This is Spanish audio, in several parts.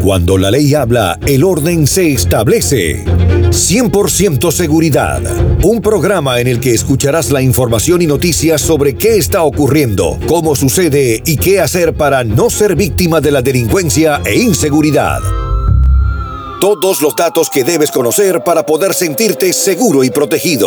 Cuando la ley habla, el orden se establece. 100% Seguridad, un programa en el que escucharás la información y noticias sobre qué está ocurriendo, cómo sucede y qué hacer para no ser víctima de la delincuencia e inseguridad. Todos los datos que debes conocer para poder sentirte seguro y protegido.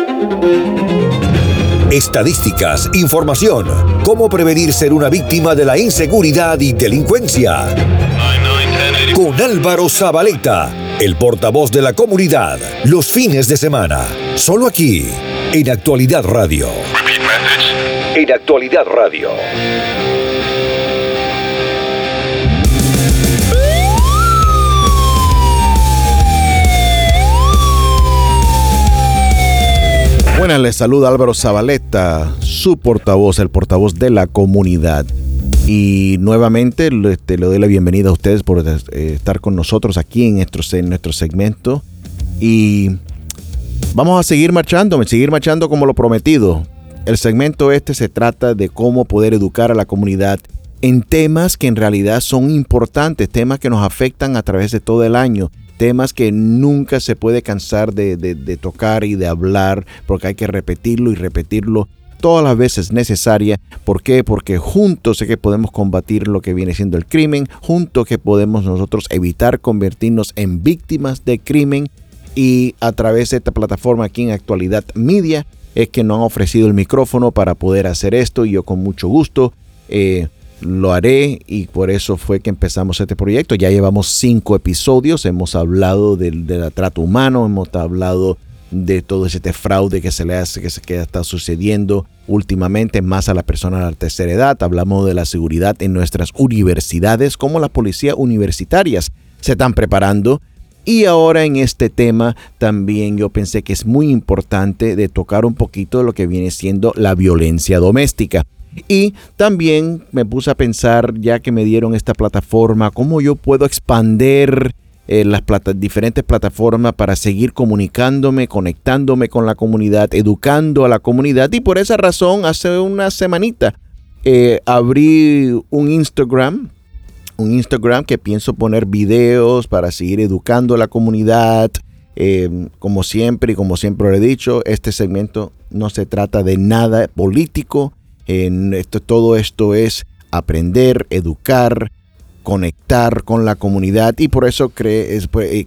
Estadísticas, información, cómo prevenir ser una víctima de la inseguridad y delincuencia. Con Álvaro Zabaleta, el portavoz de la comunidad, los fines de semana, solo aquí, en Actualidad Radio. En Actualidad Radio. Buenas, les saluda Álvaro Zabaleta, su portavoz, el portavoz de la comunidad. Y nuevamente le doy la bienvenida a ustedes por estar con nosotros aquí en nuestro segmento. Y vamos a seguir marchando como lo prometido. El segmento se trata de cómo poder educar a la comunidad en temas que en realidad son importantes, temas que nos afectan a través de todo el año. Temas que nunca se puede cansar de tocar y de hablar, porque hay que repetirlo y repetirlo todas las veces necesarias. ¿Por qué? Porque juntos es que podemos combatir lo que viene siendo el crimen, juntos que podemos nosotros evitar convertirnos en víctimas de crimen, y a través de esta plataforma aquí en Actualidad Media es que nos han ofrecido el micrófono para poder hacer esto, y yo con mucho gusto lo haré, y por eso fue que empezamos este proyecto. Ya llevamos 5 episodios, hemos hablado del trato humano, hemos hablado de todo ese fraude que está sucediendo últimamente más a las personas de la tercera edad. Hablamos de la seguridad en nuestras universidades, cómo las policías universitarias se están preparando. Y ahora en este tema también yo pensé que es muy importante de tocar un poquito de lo que viene siendo la violencia doméstica. Y también me puse a pensar, ya que me dieron esta plataforma, cómo yo puedo expandir las diferentes plataformas para seguir comunicándome, conectándome con la comunidad, educando a la comunidad. Y por esa razón, hace una semanita abrí un Instagram que pienso poner videos para seguir educando a la comunidad. Como siempre lo he dicho, este segmento no se trata de nada político. Todo esto es aprender, educar, conectar con la comunidad, y por eso creé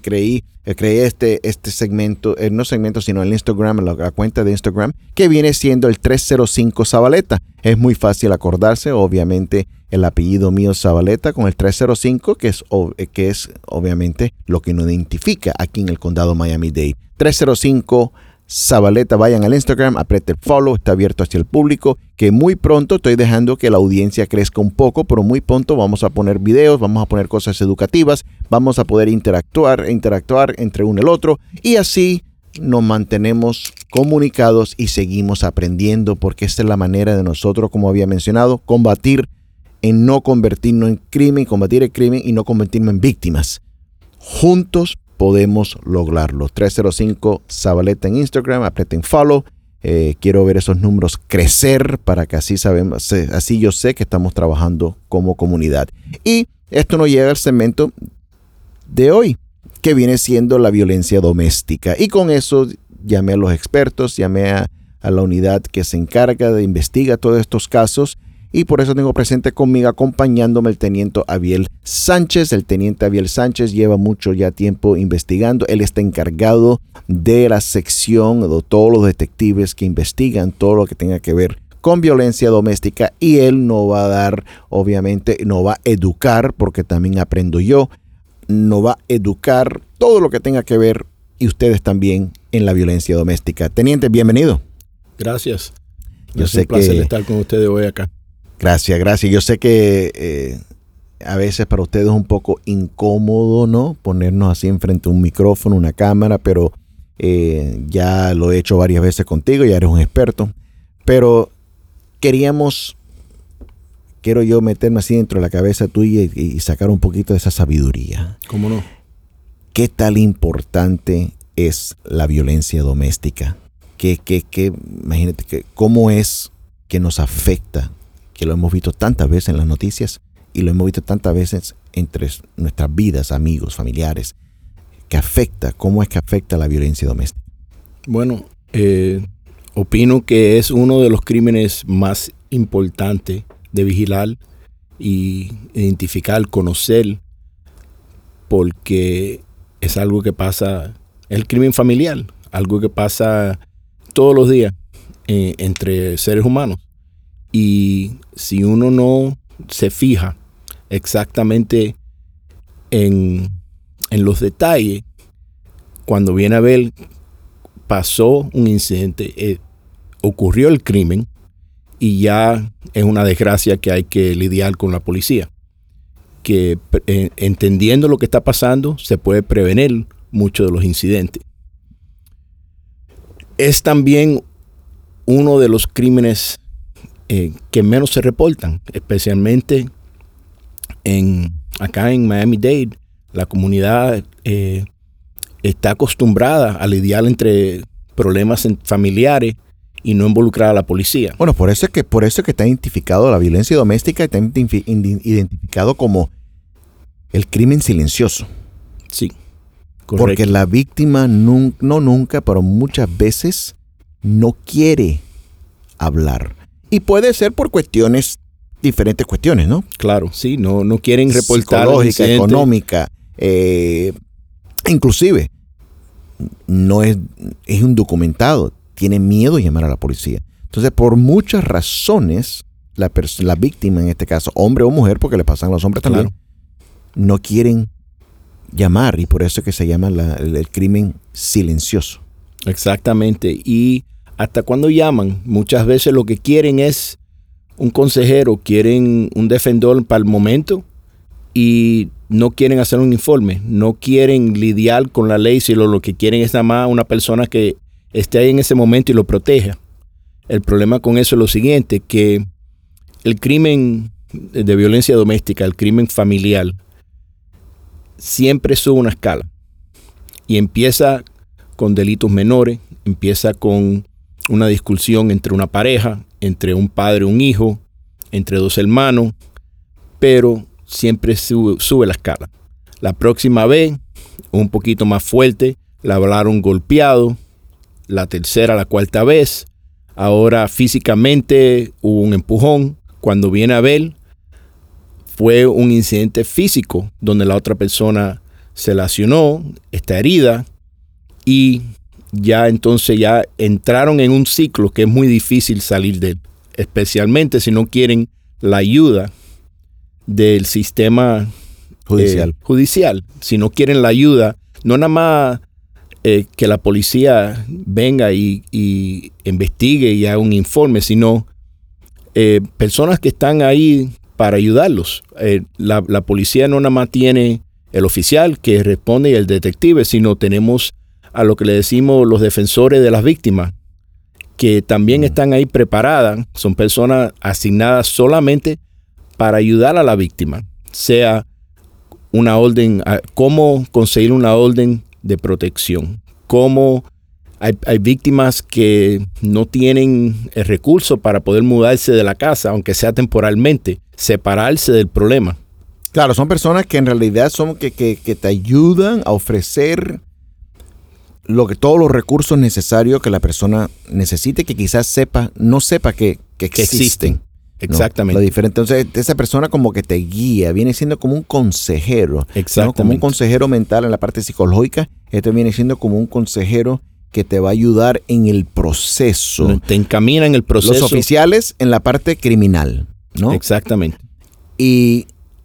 este segmento, no segmento, sino el Instagram, la cuenta de Instagram, que viene siendo el 305 Zabaleta. Es muy fácil acordarse, obviamente, el apellido mío Zabaleta con el 305, que es obviamente lo que nos identifica aquí en el condado Miami-Dade. 305 Zabaleta. Vayan al Instagram, apriete el follow, está abierto hacia el público, que muy pronto estoy dejando que la audiencia crezca un poco, pero muy pronto vamos a poner videos, vamos a poner cosas educativas, vamos a poder interactuar entre uno y el otro, y así nos mantenemos comunicados y seguimos aprendiendo, porque esta es la manera de nosotros, como había mencionado, combatir en no convertirnos en crimen, combatir el crimen y no convertirnos en víctimas. Juntos podemos lograrlo. 305 Zabaleta en Instagram, aprieten follow. Quiero ver esos números crecer para que así yo sé que estamos trabajando como comunidad. Y esto nos llega al segmento de hoy, que viene siendo la violencia doméstica. Y con eso llamé a los expertos, llamé a la unidad que se encarga de investigar todos estos casos. Y por eso tengo presente conmigo, acompañándome, el teniente Abiel Sánchez. El teniente Abiel Sánchez lleva mucho ya tiempo investigando. Él está encargado de la sección de todos los detectives que investigan todo lo que tenga que ver con violencia doméstica. Y él nos va a dar, obviamente, nos va a educar, porque también aprendo yo. Nos va a educar todo lo que tenga que ver, y ustedes también, en la violencia doméstica. Teniente, bienvenido. Gracias. Es un placer estar con ustedes hoy acá. Gracias. Yo sé que a veces para ustedes es un poco incómodo, ¿no? Ponernos así enfrente a un micrófono, una cámara, pero ya lo he hecho varias veces contigo, ya eres un experto. Pero quiero yo meterme así dentro de la cabeza tuya y sacar un poquito de esa sabiduría. ¿Cómo no? ¿Qué tal importante es la violencia doméstica? Imagínate, cómo es que nos afecta, que lo hemos visto tantas veces en las noticias, y lo hemos visto tantas veces entre nuestras vidas, amigos, familiares, ¿cómo es que afecta la violencia doméstica? Bueno, opino que es uno de los crímenes más importantes de vigilar y identificar, conocer, porque es algo que pasa, es el crimen familiar, algo que pasa todos los días entre seres humanos. Y si uno no se fija exactamente en los detalles, cuando viene a ver, pasó un incidente, ocurrió el crimen y ya es una desgracia que hay que lidiar con la policía. Que entendiendo lo que está pasando, se puede prevenir muchos de los incidentes. Es también uno de los crímenes que menos se reportan, especialmente acá en Miami-Dade. La comunidad está acostumbrada a lidiar entre problemas familiares y no involucrar a la policía. Bueno, por eso es que está identificado la violencia doméstica, está identificado como el crimen silencioso. Sí, correcto. Porque la víctima nunca, pero muchas veces no quiere hablar. Y puede ser por diferentes cuestiones, ¿no? Claro, sí, no quieren reportar. Psicológica, económica, inclusive no es indocumentado, tiene miedo de llamar a la policía. Entonces, por muchas razones, la víctima, en este caso, hombre o mujer, porque le pasan a los hombres también, no quieren llamar, y por eso es que se llama el crimen silencioso. Exactamente. Y hasta cuando llaman, muchas veces lo que quieren es un consejero, quieren un defensor para el momento y no quieren hacer un informe, no quieren lidiar con la ley, sino lo que quieren es nada más una persona que esté ahí en ese momento y lo proteja. El problema con eso es lo siguiente, que el crimen de violencia doméstica, el crimen familiar, siempre sube una escala y empieza con delitos menores, empieza con una discusión entre una pareja, entre un padre y un hijo, entre dos hermanos, pero siempre sube la escala. La próxima vez, un poquito más fuerte, la hablaron golpeado, la tercera, la cuarta vez, ahora físicamente hubo un empujón, cuando viene a ver, fue un incidente físico donde la otra persona se lesionó, está herida y ya entonces ya entraron en un ciclo que es muy difícil salir de él, especialmente si no quieren la ayuda del sistema judicial. Si no quieren la ayuda, no nada más que la policía venga y investigue y haga un informe, sino personas que están ahí para ayudarlos. La policía no nada más tiene el oficial que responde y el detective, sino tenemos a lo que le decimos los defensores de las víctimas, que también están ahí preparadas. Son personas asignadas solamente para ayudar a la víctima, sea una orden, cómo conseguir una orden de protección, cómo hay víctimas que no tienen el recurso para poder mudarse de la casa, aunque sea temporalmente, separarse del problema. Claro, son personas que en realidad son que te ayudan a ofrecer todos los recursos necesarios que la persona necesite, que quizás no sepa que existen. Exactamente. Lo diferente. Entonces, esa persona como que te guía, viene siendo como un consejero. Exactamente. ¿No? Como un consejero mental en la parte psicológica. Esto viene siendo como un consejero que te va a ayudar en el proceso. Te encamina en el proceso. Los oficiales en la parte criminal, ¿no? Exactamente. Y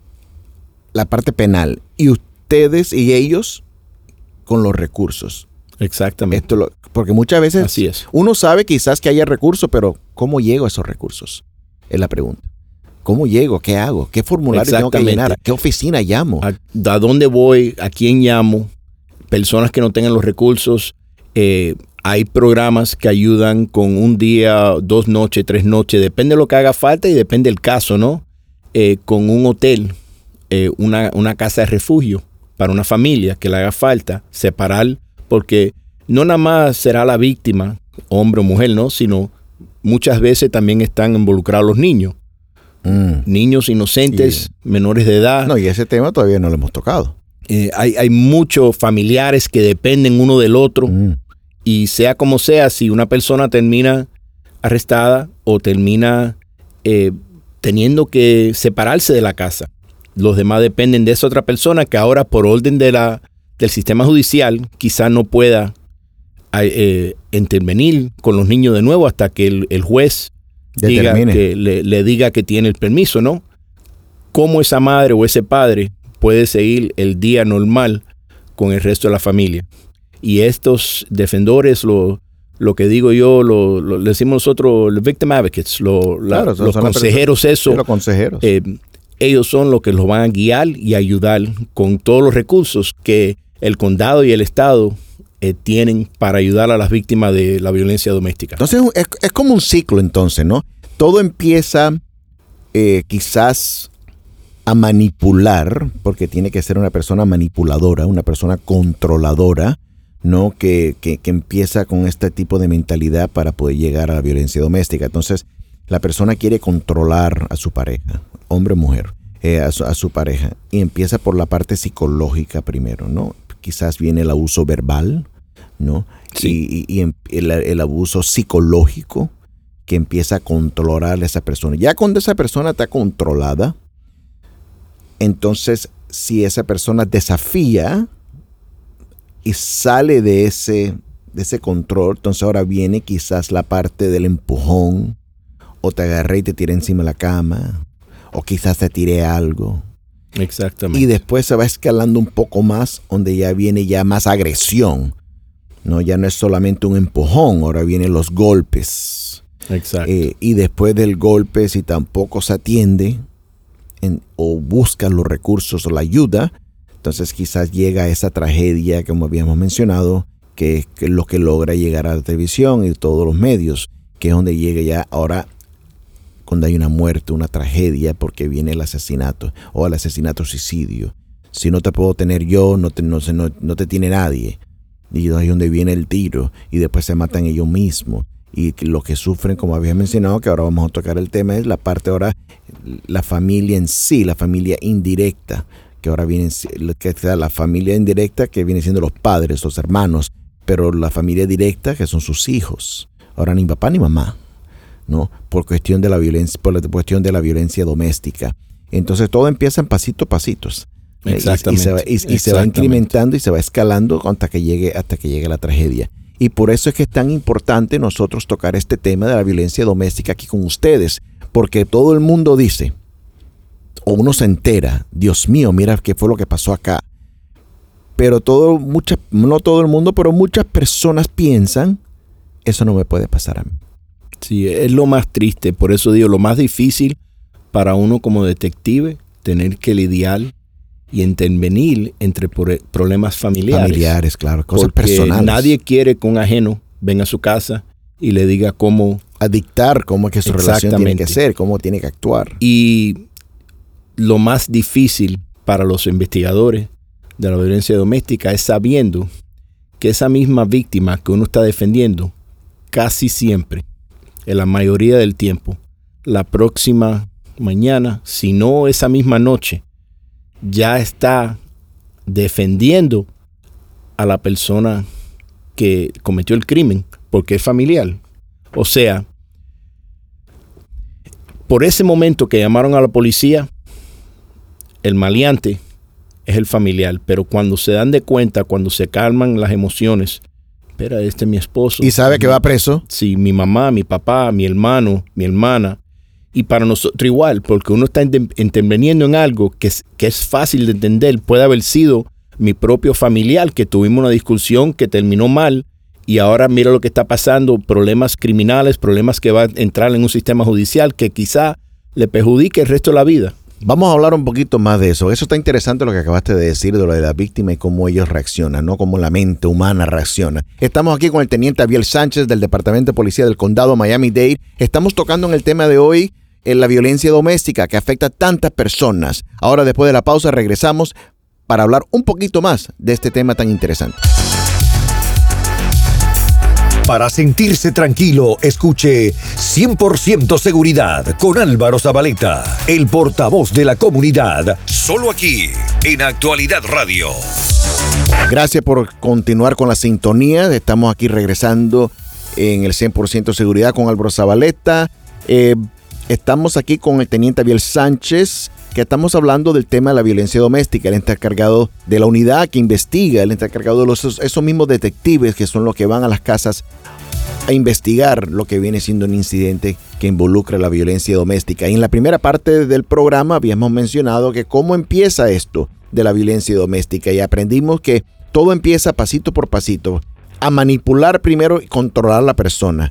la parte penal. Y ustedes y ellos con los recursos. Exactamente. Porque muchas veces así es. Uno sabe quizás que haya recursos, pero ¿cómo llego a esos recursos? Es la pregunta. ¿Cómo llego? ¿Qué hago? ¿Qué formulario tengo que llenar? ¿A qué oficina llamo? ¿A dónde voy? ¿A quién llamo? Personas que no tengan los recursos. Hay programas que ayudan con un día, 2 noches, 3 noches. Depende de lo que haga falta y depende del caso, ¿no? Con un hotel, una casa de refugio para una familia que le haga falta, separar, porque no nada más será la víctima, hombre o mujer, ¿no? Sino muchas veces también están involucrados los niños. Niños inocentes, menores de edad. No, y ese tema todavía no lo hemos tocado. Hay muchos familiares que dependen uno del otro. Y sea como sea, si una persona termina arrestada o termina teniendo que separarse de la casa, los demás dependen de esa otra persona que ahora por orden del sistema judicial quizás no pueda intervenir con los niños de nuevo hasta que el juez le diga que tiene el permiso, ¿no? ¿Cómo esa madre o ese padre puede seguir el día normal con el resto de la familia? Y estos defensores, lo que digo yo, lo decimos nosotros, los victim advocates, los consejeros, los consejeros. Ellos son los que los van a guiar y ayudar con todos los recursos que el condado y el estado tienen para ayudar a las víctimas de la violencia doméstica. Entonces es como un ciclo entonces, ¿no? Todo empieza quizás a manipular, porque tiene que ser una persona manipuladora, una persona controladora, ¿no? Que empieza con este tipo de mentalidad para poder llegar a la violencia doméstica. Entonces, la persona quiere controlar a su pareja, hombre o mujer, a su pareja, y empieza por la parte psicológica primero, ¿no? Quizás viene el abuso verbal, ¿no? Sí. Y el abuso psicológico que empieza a controlar a esa persona. Ya cuando esa persona está controlada, entonces si esa persona desafía y sale de ese control, entonces ahora viene quizás la parte del empujón, o te agarré y te tiré encima de la cama, o quizás te tiré algo. Exactamente. Y después se va escalando un poco más, donde ya viene ya más agresión. No, ya no es solamente un empujón, ahora vienen los golpes. Exacto. Y después del golpe, si tampoco se atiende o busca los recursos o la ayuda, entonces quizás llega a esa tragedia, como habíamos mencionado, que es lo que logra llegar a la televisión y todos los medios, que es donde llega ya ahora cuando hay una muerte, una tragedia, porque viene el asesinato o el asesinato-suicidio. Si no te puedo tener yo, no te tiene nadie. Y ahí es donde viene el tiro y después se matan ellos mismos. Y lo que sufren, como había mencionado, que ahora vamos a tocar el tema, es la parte ahora, la familia en sí, la familia indirecta, que ahora viene, que sea la familia indirecta que viene siendo los padres, los hermanos, pero la familia directa que son sus hijos. Ahora ni papá ni mamá, ¿no? Por cuestión de la violencia doméstica. Entonces todo empieza en pasitos. Exactamente. Y se va incrementando y se va escalando hasta que llegue la tragedia. Y por eso es que es tan importante nosotros tocar este tema de la violencia doméstica aquí con ustedes, porque todo el mundo dice, o uno se entera, Dios mío, mira qué fue lo que pasó acá. Pero no todo el mundo, pero muchas personas piensan, eso no me puede pasar a mí. Sí, es lo más triste, por eso digo, lo más difícil para uno como detective, tener que lidiar y intervenir entre problemas familiares. Familiares, claro, cosas porque personales. Nadie quiere que un ajeno venga a su casa y le diga cómo... A dictar cómo es que su relación tiene que ser, cómo tiene que actuar. Y lo más difícil para los investigadores de la violencia doméstica es sabiendo que esa misma víctima que uno está defendiendo, casi siempre, en la mayoría del tiempo, la próxima mañana, si no esa misma noche, ya está defendiendo a la persona que cometió el crimen porque es familiar. O sea, por ese momento que llamaron a la policía, el maleante es el familiar, pero cuando se dan de cuenta, cuando se calman las emociones, espera, este es mi esposo. ¿Y sabe que va preso? Sí, mi mamá, mi papá, mi hermano, mi hermana. Y para nosotros igual, porque uno está interviniendo en algo que es fácil de entender. Puede haber sido mi propio familiar, que tuvimos una discusión que terminó mal y ahora mira lo que está pasando, problemas criminales, problemas que van a entrar en un sistema judicial que quizá le perjudique el resto de la vida. Vamos a hablar un poquito más de eso. Eso está interesante lo que acabaste de decir de lo de la víctima y cómo ellos reaccionan, ¿no? Cómo la mente humana reacciona. Estamos aquí con el teniente Abiel Sánchez del Departamento de Policía del Condado Miami-Dade. Estamos tocando en el tema de hoy la violencia doméstica que afecta a tantas personas. Ahora, después de la pausa, regresamos para hablar un poquito más de este tema tan interesante. Para sentirse tranquilo, escuche 100% Seguridad con Álvaro Zabaleta, el portavoz de la comunidad, solo aquí en Actualidad Radio. Gracias por continuar con la sintonía. Estamos aquí regresando en el 100% Seguridad con Álvaro Zabaleta. Estamos aquí con el teniente Abiel Sánchez, que estamos hablando del tema de la violencia doméstica. Él está encargado de la unidad que investiga, él está encargado de esos mismos detectives que son los que van a las casas a investigar lo que viene siendo un incidente que involucra la violencia doméstica. Y en la primera parte del programa habíamos mencionado que cómo empieza esto de la violencia doméstica, y aprendimos que todo empieza pasito por pasito, a manipular primero y controlar a la persona.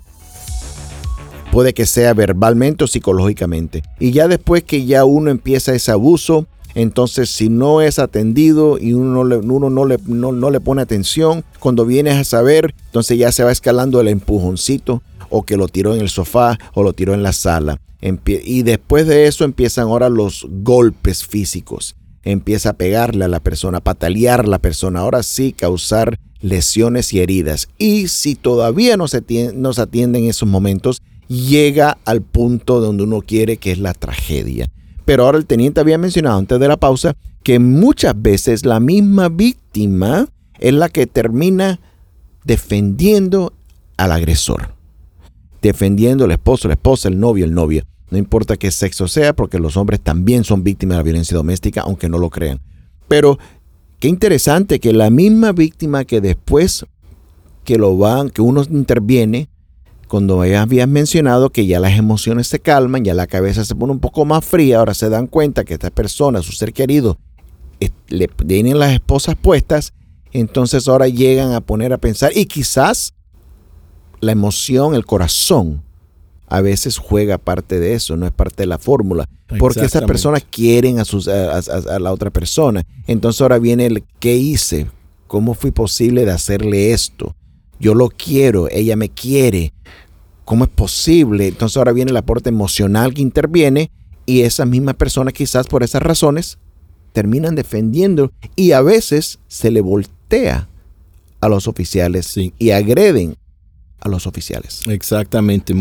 Puede que sea verbalmente o psicológicamente. Y ya después que ya uno empieza ese abuso, entonces si no es atendido y uno no le pone atención, cuando vienes a saber, entonces ya se va escalando el empujoncito, o que lo tiró en el sofá o lo tiró en la sala. Y después de eso empiezan ahora los golpes físicos. Empieza a pegarle a la persona, a patalear a la persona, ahora sí causar lesiones y heridas. Y si todavía no se atiende en esos momentos, llega al punto donde uno quiere, que es la tragedia. Pero ahora el teniente había mencionado antes de la pausa que muchas veces la misma víctima es la que termina defendiendo al agresor. Defendiendo al esposo, la esposa, el novio, el novio. No importa qué sexo sea, porque los hombres también son víctimas de la violencia doméstica, aunque no lo crean. Pero qué interesante que la misma víctima que después que uno interviene, cuando ya habías mencionado que ya las emociones se calman, ya la cabeza se pone un poco más fría, ahora se dan cuenta que esta persona, su ser querido, le tienen las esposas puestas, entonces ahora llegan a poner a pensar, y quizás la emoción, el corazón, a veces juega parte de eso, no es parte de la fórmula, porque esas personas quieren a la otra persona. Entonces ahora viene el ¿qué hice? ¿Cómo fui posible de hacerle esto? Yo lo quiero, ella me quiere. ¿Cómo es posible? Entonces ahora viene el aporte emocional que interviene, y esas mismas personas quizás por esas razones terminan defendiendo, y a veces se le voltea a los oficiales, sí, y agreden a los oficiales. Exactamente.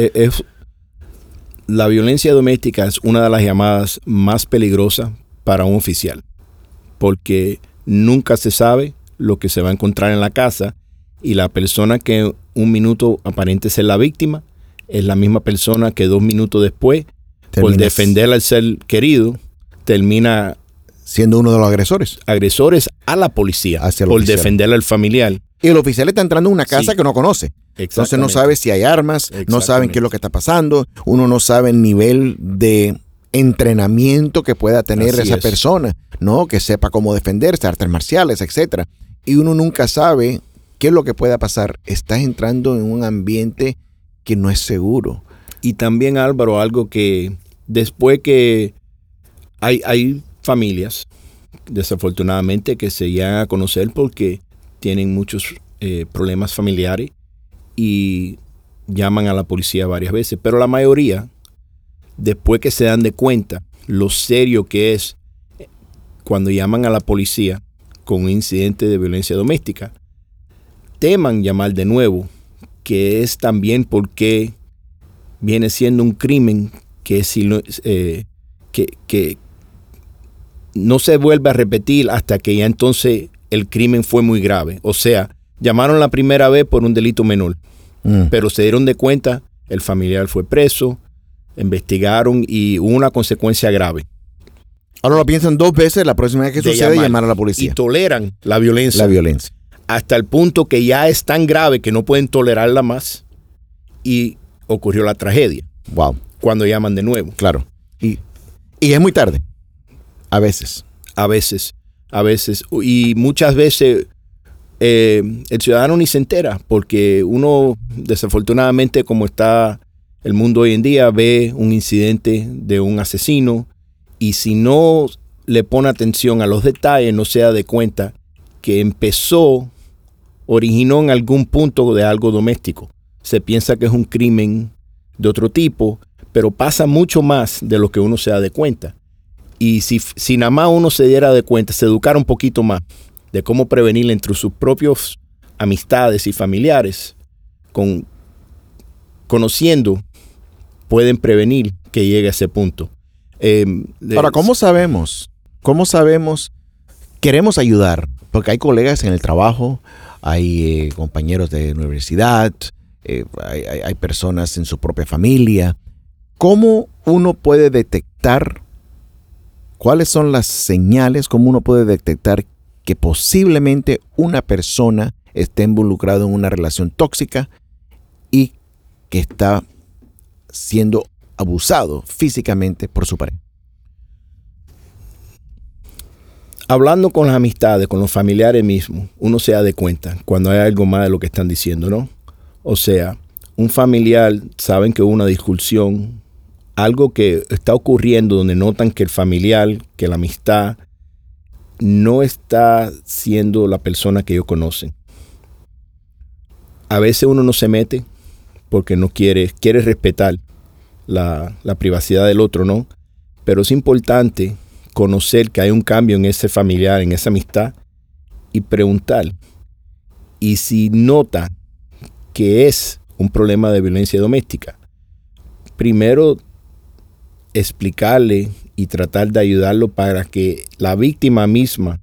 La violencia doméstica es una de las llamadas más peligrosas para un oficial, porque nunca se sabe lo que se va a encontrar en la casa, y la persona que un minuto aparente ser la víctima es la misma persona que 2 minutos después, por defender al ser querido, termina siendo uno de los agresores. Agresores a la policía por defender al familiar. Y el oficial está entrando en una casa que no conoce. Entonces no sabe si hay armas, no saben qué es lo que está pasando, uno no sabe el nivel de entrenamiento que pueda tener esa persona, ¿no? Que sepa cómo defenderse, artes marciales, etc. Y uno nunca sabe qué es lo que pueda pasar. Estás entrando en un ambiente que no es seguro. Y también, Álvaro, algo que después que hay familias, desafortunadamente, que se llegan a conocer porque tienen muchos problemas familiares y llaman a la policía varias veces, pero la mayoría, después que se dan de cuenta lo serio que es cuando llaman a la policía con un incidente de violencia doméstica, teman llamar de nuevo, que es también porque viene siendo un crimen que no se vuelve a repetir hasta que ya entonces el crimen fue muy grave. O sea, llamaron la primera vez por un delito menor, pero se dieron de cuenta, el familiar fue preso, investigaron y hubo una consecuencia grave. Ahora lo piensan 2 veces la próxima vez que sucede llamar a la policía. Y toleran la violencia. La violencia. Hasta el punto que ya es tan grave que no pueden tolerarla más, y ocurrió la tragedia. Wow. Cuando llaman de nuevo. Claro. Y es muy tarde. A veces. Y muchas veces el ciudadano ni se entera, porque uno, desafortunadamente, como está el mundo hoy en día, ve un incidente de un asesino, y si no le pone atención a los detalles, no se da de cuenta que originó en algún punto de algo doméstico. Se piensa que es un crimen de otro tipo, pero pasa mucho más de lo que uno se da de cuenta. Y si nada más uno se diera de cuenta, se educara un poquito más de cómo prevenir entre sus propios amistades y familiares, conociendo, pueden prevenir que llegue a ese punto. Ahora, ¿cómo sabemos? ¿Cómo sabemos? Queremos ayudar, porque hay colegas en el trabajo, hay compañeros de universidad, hay personas en su propia familia. ¿Cómo uno puede detectar cuáles son las señales? ¿Cómo uno puede detectar que posiblemente una persona esté involucrada en una relación tóxica y que está siendo abusado físicamente por su pareja? Hablando con las amistades, con los familiares mismos, uno se da de cuenta cuando hay algo más de lo que están diciendo, ¿no? O sea, un familiar, saben que hubo una discusión, algo que está ocurriendo donde notan que el familiar, que la amistad, no está siendo la persona que ellos conocen. A veces uno no se mete porque no quiere respetar la privacidad del otro, ¿no? Pero es importante conocer que hay un cambio en ese familiar, en esa amistad, y preguntar. Y si nota que es un problema de violencia doméstica, primero explicarle y tratar de ayudarlo para que la víctima misma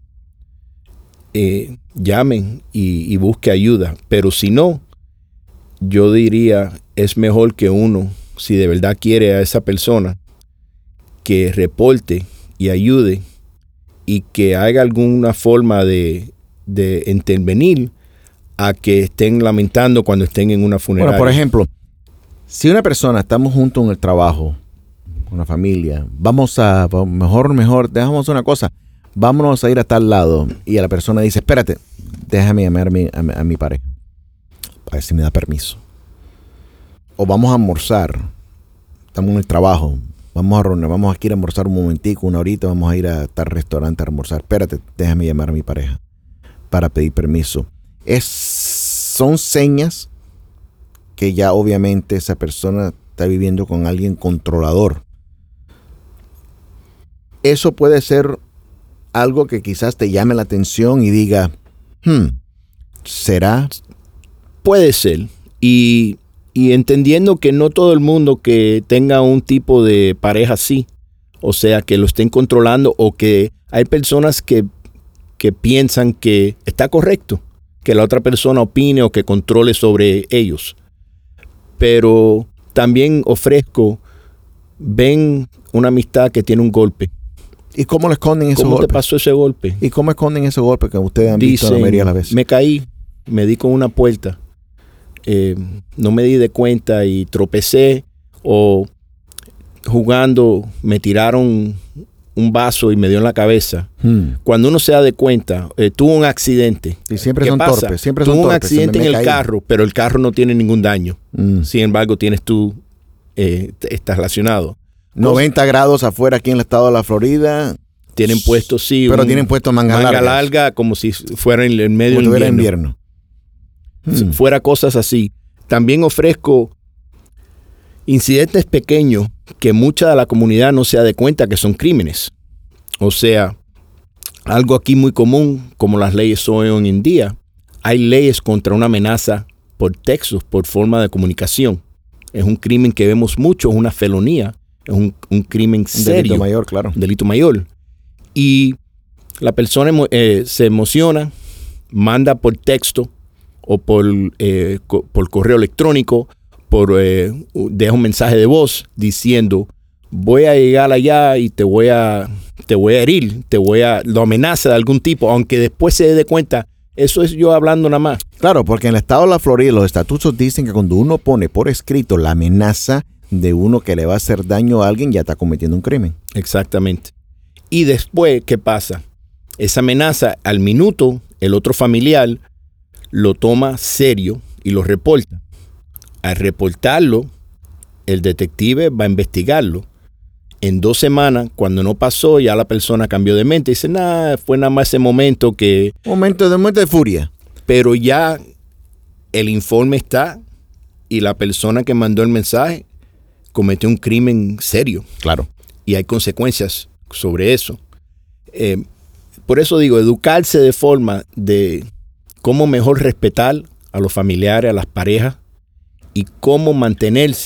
llame y busque ayuda. Pero si no, yo diría, es mejor que uno, si de verdad quiere a esa persona, que reporte y ayude y que haga alguna forma de intervenir a que estén lamentando cuando estén en una funeraria. Bueno, por ejemplo, si una persona, estamos juntos en el trabajo, una familia, mejor, dejamos una cosa, vámonos a ir a tal lado, y a la persona dice, espérate, déjame llamar a mi pareja, a ver si me da permiso. O vamos a almorzar, estamos en el trabajo, vamos a reunir, vamos a ir a almorzar un momentico, una horita, vamos a ir a tal restaurante a almorzar. Espérate, déjame llamar a mi pareja para pedir permiso. Son señas que ya obviamente esa persona está viviendo con alguien controlador. Eso puede ser algo que quizás te llame la atención y diga, ¿será? Puede ser. Y entendiendo que no todo el mundo que tenga un tipo de pareja así, o sea, que lo estén controlando, o que hay personas que piensan que está correcto que la otra persona opine o que controle sobre ellos. Pero también ofrezco, ven una amistad que tiene un golpe. ¿Y cómo le esconden ese golpe? ¿Cómo te pasó ese golpe? ¿Y cómo esconden ese golpe que ustedes han visto la mayoría de las veces? Me caí, me di con una puerta. No me di de cuenta y tropecé, o jugando me tiraron un vaso y me dio en la cabeza. Cuando uno se da de cuenta, tuvo un accidente. Y siempre son torpes. Tuvo un accidente en el carro, pero el carro no tiene ningún daño. Sin embargo, estás relacionado. 90 grados afuera aquí en el estado de la Florida. Tienen puesto, sí. Pero tienen puesto manga larga como si fuera en el medio del invierno. Fuera cosas así. También ofrezco incidentes pequeños que mucha de la comunidad no se da de cuenta que son crímenes. O sea, algo aquí muy común, como las leyes son hoy en día, hay leyes contra una amenaza por textos, por forma de comunicación. Es un crimen que vemos mucho, es una felonía, es un crimen serio. Delito mayor, claro. Delito mayor. Y la persona se emociona, manda por texto o por correo electrónico, deja un mensaje de voz diciendo, voy a llegar allá y te voy a herir, lo amenaza de algún tipo, aunque después se dé cuenta, eso es yo hablando nada más. Claro, porque en el estado de la Florida los estatutos dicen que cuando uno pone por escrito la amenaza de uno que le va a hacer daño a alguien, ya está cometiendo un crimen. Exactamente. Y después, ¿qué pasa? Esa amenaza, al minuto, el otro familiar lo toma serio y lo reporta. Al reportarlo, el detective va a investigarlo. En 2 semanas, cuando no pasó, ya la persona cambió de mente. Dice, fue nada más ese momento que... Momento de furia. Pero ya el informe está y la persona que mandó el mensaje cometió un crimen serio. Claro. Y hay consecuencias sobre eso. Por eso digo, educarse de forma de cómo mejor respetar a los familiares, a las parejas, y cómo mantener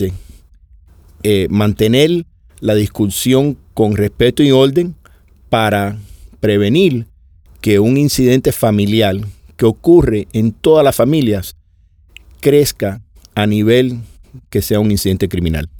la discusión con respeto y orden para prevenir que un incidente familiar que ocurre en todas las familias crezca a nivel que sea un incidente criminal.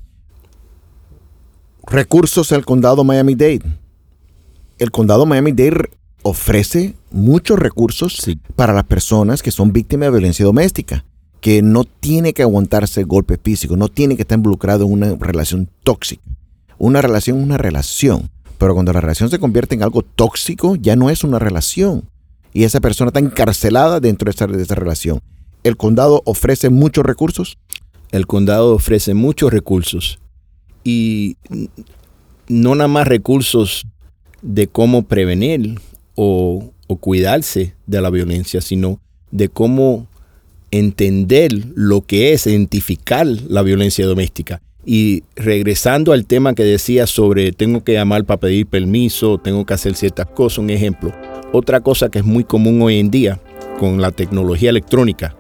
Recursos del condado Miami-Dade. El condado Miami-Dade ofrece muchos recursos para las personas que son víctimas de violencia doméstica, que no tiene que aguantarse golpes físicos, no tiene que estar involucrado en una relación tóxica. Una relación es una relación, pero cuando la relación se convierte en algo tóxico, ya no es una relación. Y esa persona está encarcelada dentro de esa relación. ¿El condado ofrece muchos recursos? El condado ofrece muchos recursos. Y no nada más recursos de cómo prevenir o cuidarse de la violencia, sino de cómo entender lo que es identificar la violencia doméstica. Y regresando al tema que decía sobre tengo que llamar para pedir permiso, tengo que hacer ciertas cosas, un ejemplo. Otra cosa que es muy común hoy en día con la tecnología electrónica.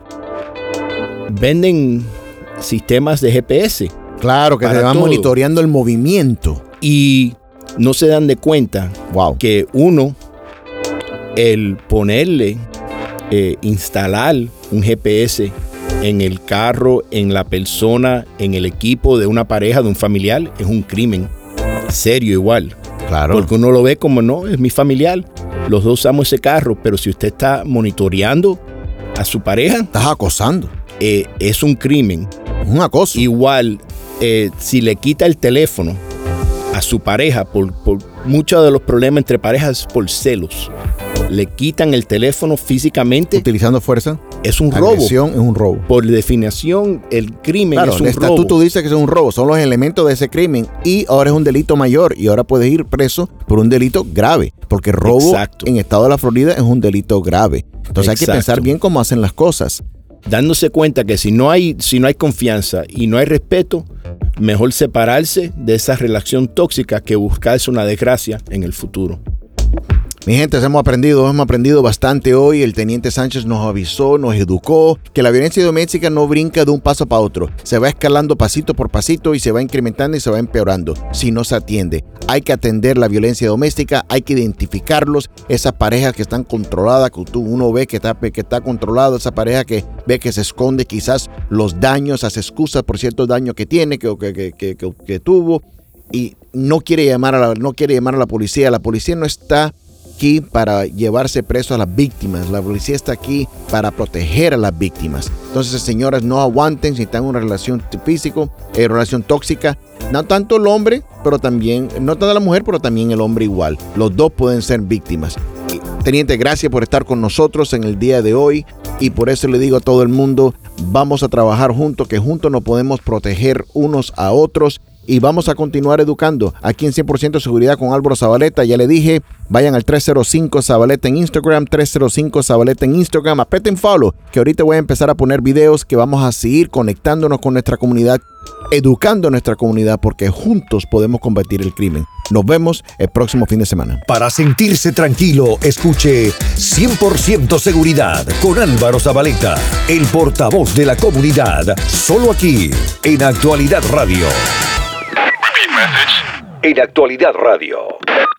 Venden sistemas de GPS. Claro, que te van monitoreando el movimiento. Y no se dan de cuenta que uno, el ponerle, instalar un GPS en el carro, en la persona, en el equipo de una pareja, de un familiar, es un crimen serio igual. Claro. Porque uno lo ve como, no, es mi familiar, los dos usamos ese carro, pero si usted está monitoreando a su pareja, estás acosando. Es un crimen. Es un acoso. Igual, si le quita el teléfono a su pareja, por muchos de los problemas entre parejas por celos, le quitan el teléfono físicamente. Utilizando fuerza. Es un robo. Agresión es un robo. Por definición, el crimen es un robo. El estatuto dice que es un robo. Son los elementos de ese crimen. Y ahora es un delito mayor. Y ahora puedes ir preso por un delito grave. Porque robo en estado de la Florida es un delito grave. Entonces hay que pensar bien cómo hacen las cosas. Dándose cuenta que si no hay confianza y no hay respeto, mejor separarse de esa relación tóxica que buscarse una desgracia en el futuro. Mi gente, hemos aprendido bastante hoy. El teniente Sánchez nos avisó, nos educó que la violencia doméstica no brinca de un paso para otro. Se va escalando pasito por pasito y se va incrementando y se va empeorando si no se atiende. Hay que atender la violencia doméstica, hay que identificarlos, esas parejas que están controladas, que uno ve que está controlado, esa pareja que ve que se esconde quizás los daños, hace excusas por ciertos daños que tiene, que tuvo, y no quiere llamar a la policía. La policía no está aquí para llevarse preso a las víctimas. La policía está aquí para proteger a las víctimas. Entonces, señoras, no aguanten si están en una relación relación tóxica. No tanto el hombre, pero también, no tanto la mujer, pero también el hombre igual. Los dos pueden ser víctimas. Teniente, gracias por estar con nosotros en el día de hoy. Y por eso le digo a todo el mundo, vamos a trabajar juntos, que juntos nos podemos proteger unos a otros. Y vamos a continuar educando aquí en 100% Seguridad con Álvaro Zabaleta. Ya le dije, vayan al 305 Zabaleta en Instagram, 305 Zabaleta en Instagram. Aprieten follow, que ahorita voy a empezar a poner videos que vamos a seguir conectándonos con nuestra comunidad, educando a nuestra comunidad, porque juntos podemos combatir el crimen. Nos vemos el próximo fin de semana. Para sentirse tranquilo, escuche 100% Seguridad con Álvaro Zabaleta, el portavoz de la comunidad, solo aquí en Actualidad Radio. En Actualidad Radio.